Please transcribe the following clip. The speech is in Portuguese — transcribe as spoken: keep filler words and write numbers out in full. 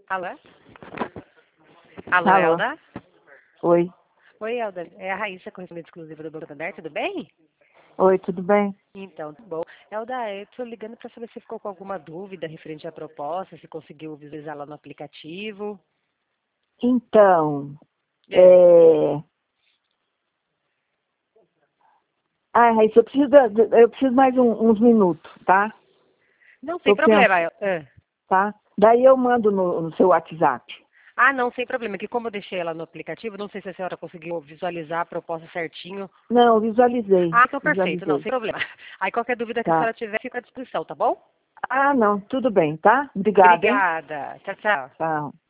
Alô? Alô, Alô? Elda? Oi. Oi, Elda. É a Raíssa, correspondente exclusiva do Banco Santander, tudo bem? Oi, tudo bem? Então, tudo bom. Elda, eu estou ligando para saber se ficou com alguma dúvida referente à proposta, se conseguiu visualizar lá no aplicativo. Então, É. é... Ah, Raíssa, eu preciso, da- eu preciso mais um- uns minutos, tá? Não, sem Tô problema. pensando, El- é. tá? Daí eu mando no, no seu WhatsApp. Ah, não, sem problema, que como eu deixei ela no aplicativo, não sei se a senhora conseguiu visualizar a proposta certinho. Não, visualizei, Ah, então perfeito, não, visualizei, sem problema. Aí qualquer dúvida que a tá? senhora tiver, fica à disposição, tá bom? Ah, não, tudo bem, tá? Obrigada, hein? Obrigada. Tchau, tchau. Tchau.